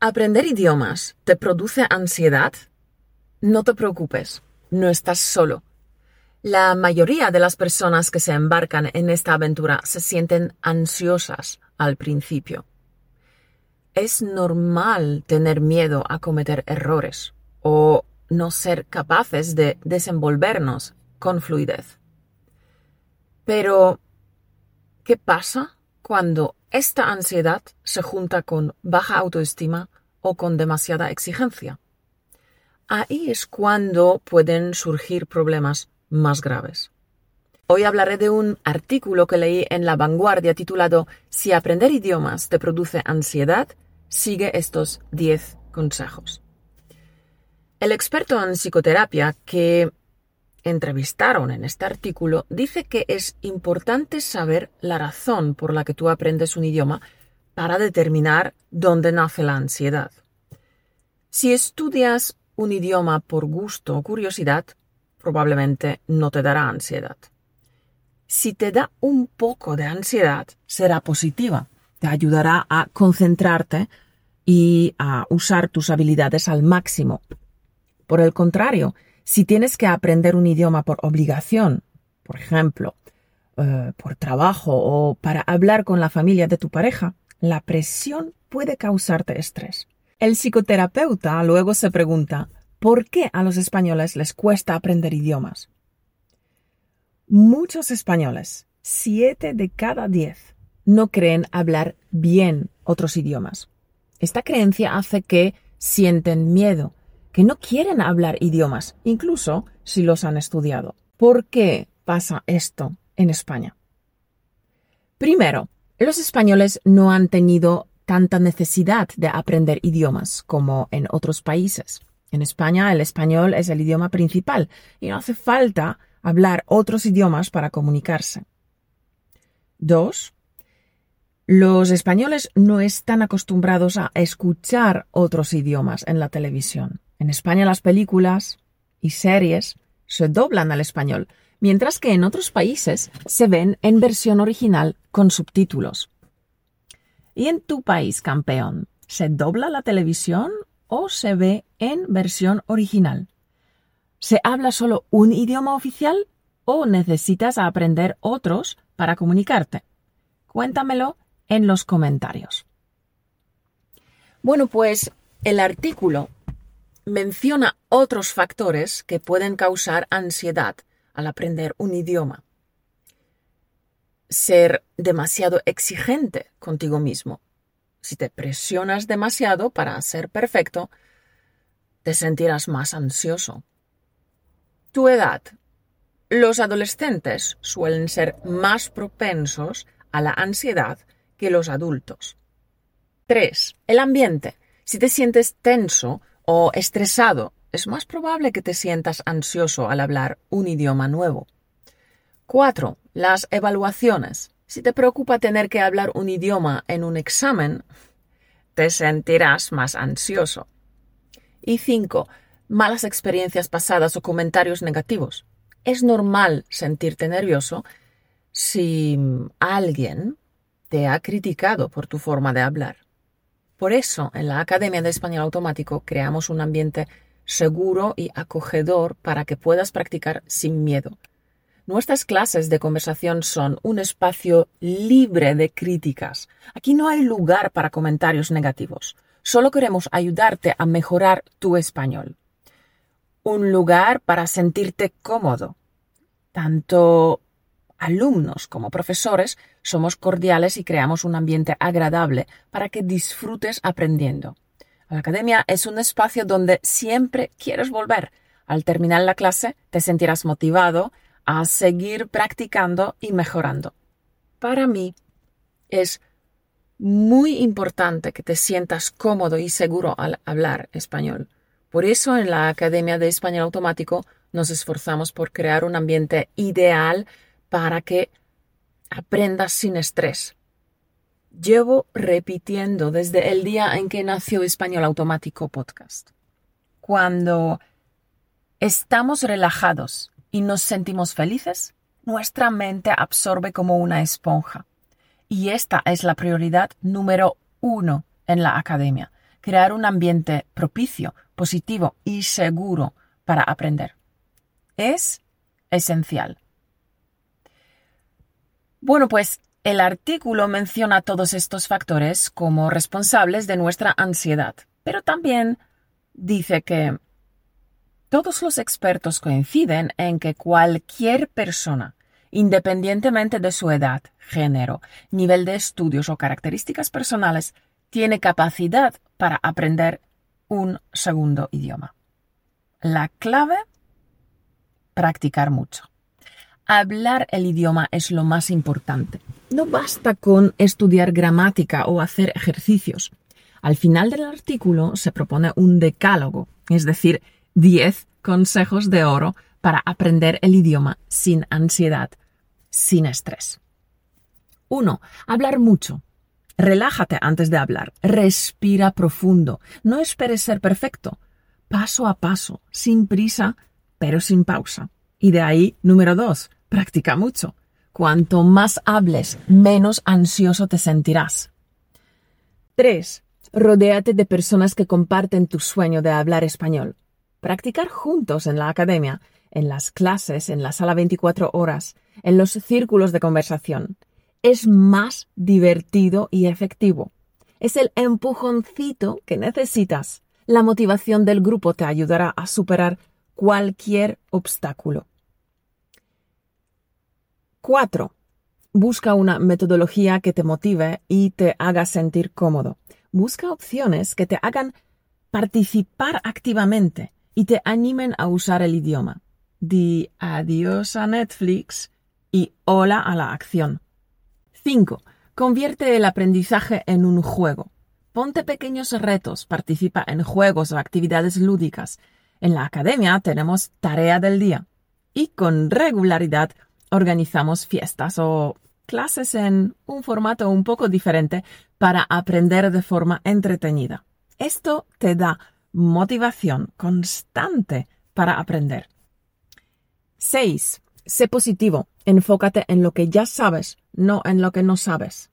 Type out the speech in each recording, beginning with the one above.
¿Aprender idiomas te produce ansiedad? No te preocupes, no estás solo. La mayoría de las personas que se embarcan en esta aventura se sienten ansiosas al principio. Es normal tener miedo a cometer errores o no ser capaces de desenvolvernos con fluidez. Pero, ¿qué pasa cuando esta ansiedad se junta con baja autoestima o con demasiada exigencia? Ahí es cuando pueden surgir problemas más graves. Hoy hablaré de un artículo que leí en La Vanguardia titulado «Si aprender idiomas te produce ansiedad, sigue estos 10 consejos». El experto en psicoterapia que entrevistaron en este artículo dice que es importante saber la razón por la que tú aprendes un idioma para determinar dónde nace la ansiedad. Si estudias un idioma por gusto o curiosidad, probablemente no te dará ansiedad. Si te da un poco de ansiedad, será positiva. Te ayudará a concentrarte y a usar tus habilidades al máximo. Por el contrario, si tienes que aprender un idioma por obligación, por ejemplo, por trabajo o para hablar con la familia de tu pareja, la presión puede causarte estrés. El psicoterapeuta luego se pregunta, ¿por qué a los españoles les cuesta aprender idiomas? Muchos españoles, 7 de cada 10, no creen hablar bien otros idiomas. Esta creencia hace que sienten miedo, que no quieren hablar idiomas, incluso si los han estudiado. ¿Por qué pasa esto en España? Primero, los españoles no han tenido tanta necesidad de aprender idiomas como en otros países. En España el español es el idioma principal y no hace falta hablar otros idiomas para comunicarse. 2. Los españoles no están acostumbrados a escuchar otros idiomas en la televisión. En España las películas y series se doblan al español, mientras que en otros países se ven en versión original con subtítulos. ¿Y en tu país, campeón, se dobla la televisión o se ve en versión original? ¿Se habla solo un idioma oficial o necesitas aprender otros para comunicarte? Cuéntamelo en los comentarios. Bueno, pues el artículo menciona otros factores que pueden causar ansiedad al aprender un idioma. Ser demasiado exigente contigo mismo. Si te presionas demasiado para ser perfecto, te sentirás más ansioso. Tu edad. Los adolescentes suelen ser más propensos a la ansiedad que los adultos. 3. El ambiente. Si te sientes tenso o estresado, es más probable que te sientas ansioso al hablar un idioma nuevo. 4. Las evaluaciones. Si te preocupa tener que hablar un idioma en un examen, te sentirás más ansioso. Y 5. Malas experiencias pasadas o comentarios negativos. Es normal sentirte nervioso si alguien te ha criticado por tu forma de hablar. Por eso, en la Academia de Español Automático creamos un ambiente seguro y acogedor para que puedas practicar sin miedo. Nuestras clases de conversación son un espacio libre de críticas. Aquí no hay lugar para comentarios negativos. Solo queremos ayudarte a mejorar tu español. Un lugar para sentirte cómodo. Tanto alumnos como profesores somos cordiales y creamos un ambiente agradable para que disfrutes aprendiendo. La academia es un espacio donde siempre quieres volver. Al terminar la clase te sentirás motivado a seguir practicando y mejorando. Para mí es muy importante que te sientas cómodo y seguro al hablar español. Por eso en la Academia de Español Automático nos esforzamos por crear un ambiente ideal para que aprendas sin estrés. Llevo repitiendo desde el día en que nació Español Automático Podcast. Cuando estamos relajados y nos sentimos felices, nuestra mente absorbe como una esponja. Y esta es la prioridad número 1 en la academia, crear un ambiente propicio, positivo y seguro para aprender. Es esencial. Bueno, pues el artículo menciona todos estos factores como responsables de nuestra ansiedad, pero también dice que todos los expertos coinciden en que cualquier persona, independientemente de su edad, género, nivel de estudios o características personales, tiene capacidad para aprender un segundo idioma. La clave, practicar mucho. Hablar el idioma es lo más importante. No basta con estudiar gramática o hacer ejercicios. Al final del artículo se propone un decálogo, es decir, 10 consejos de oro para aprender el idioma sin ansiedad, sin estrés. 1. Hablar mucho. Relájate antes de hablar. Respira profundo. No esperes ser perfecto. Paso a paso, sin prisa, pero sin pausa. Y de ahí, número 2, practica mucho. Cuanto más hables, menos ansioso te sentirás. 3. Rodéate de personas que comparten tu sueño de hablar español. Practicar juntos en la academia, en las clases, en la sala 24 horas, en los círculos de conversación. Es más divertido y efectivo. Es el empujoncito que necesitas. La motivación del grupo te ayudará a superar cualquier obstáculo. 4. Busca una metodología que te motive y te haga sentir cómodo. Busca opciones que te hagan participar activamente y te animen a usar el idioma. Di adiós a Netflix y hola a la acción. 5. Convierte el aprendizaje en un juego. Ponte pequeños retos, participa en juegos o actividades lúdicas. En la academia tenemos tarea del día y con regularidad organizamos fiestas o clases en un formato un poco diferente para aprender de forma entretenida. Esto te da motivación constante para aprender. 6. Sé positivo. Enfócate en lo que ya sabes, no en lo que no sabes.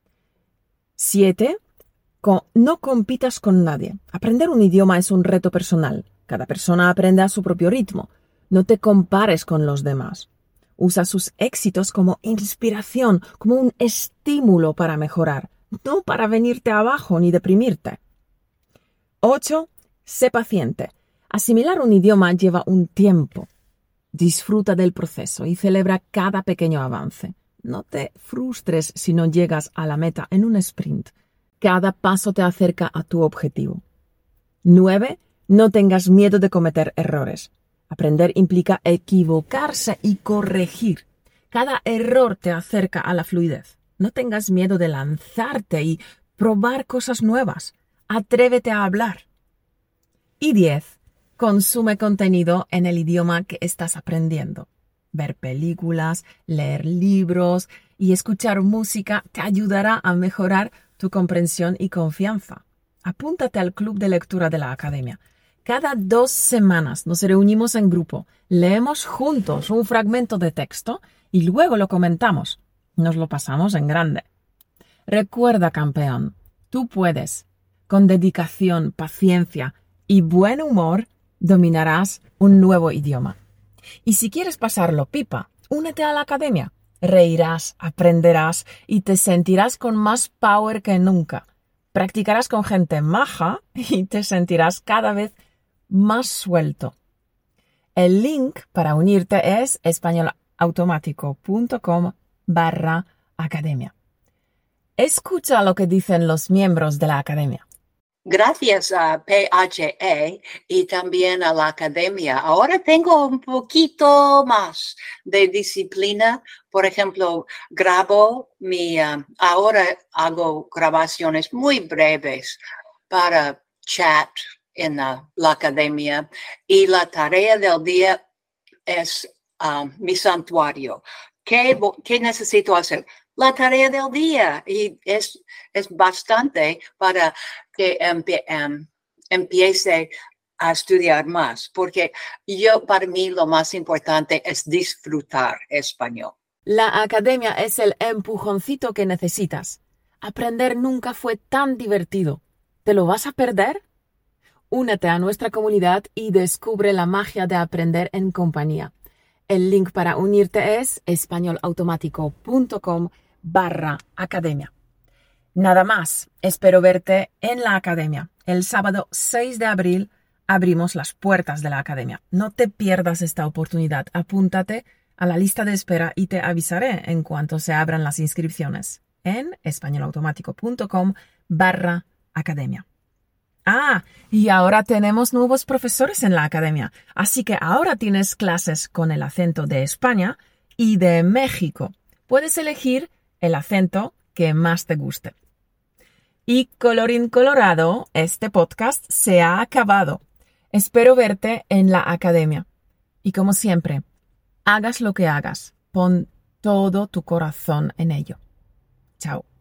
7. No compitas con nadie. Aprender un idioma es un reto personal. Cada persona aprende a su propio ritmo. No te compares con los demás. Usa sus éxitos como inspiración, como un estímulo para mejorar, no para venirte abajo ni deprimirte. 8. Sé paciente. Asimilar un idioma lleva un tiempo. Disfruta del proceso y celebra cada pequeño avance. No te frustres si no llegas a la meta en un sprint. Cada paso te acerca a tu objetivo. 9. No tengas miedo de cometer errores. Aprender implica equivocarse y corregir. Cada error te acerca a la fluidez. No tengas miedo de lanzarte y probar cosas nuevas. Atrévete a hablar. Y 10. Consume contenido en el idioma que estás aprendiendo. Ver películas, leer libros y escuchar música te ayudará a mejorar tu comprensión y confianza. Apúntate al club de lectura de la academia. Cada 2 semanas nos reunimos en grupo, leemos juntos un fragmento de texto y luego lo comentamos. Nos lo pasamos en grande. Recuerda, campeón, tú puedes. Con dedicación, paciencia y buen humor, dominarás un nuevo idioma. Y si quieres pasarlo pipa, únete a la academia. Reirás, aprenderás y te sentirás con más power que nunca. Practicarás con gente maja y te sentirás cada vez más suelto. El link para unirte es españolautomático.com/academia. Escucha lo que dicen los miembros de la academia. Gracias a PHE y también a la academia, ahora tengo un poquito más de disciplina. Por ejemplo, ahora hago grabaciones muy breves para chat en la academia y la tarea del día es mi santuario. ¿Qué necesito hacer? La tarea del día y es bastante para que empiece a estudiar más, porque para mí lo más importante es disfrutar español. La academia es el empujoncito que necesitas. Aprender nunca fue tan divertido. ¿Te lo vas a perder? Únete a nuestra comunidad y descubre la magia de aprender en compañía. El link para unirte es españolautomático.com/academia. Nada más, espero verte en la academia. El sábado 6 de abril abrimos las puertas de la academia. No te pierdas esta oportunidad. Apúntate a la lista de espera y te avisaré en cuanto se abran las inscripciones en españolautomático.com/academia. Y ahora tenemos nuevos profesores en la academia, así que ahora tienes clases con el acento de España y de México. Puedes elegir el acento que más te guste. Y colorín colorado, este podcast se ha acabado. Espero verte en la academia. Y como siempre, hagas lo que hagas, pon todo tu corazón en ello. Chao.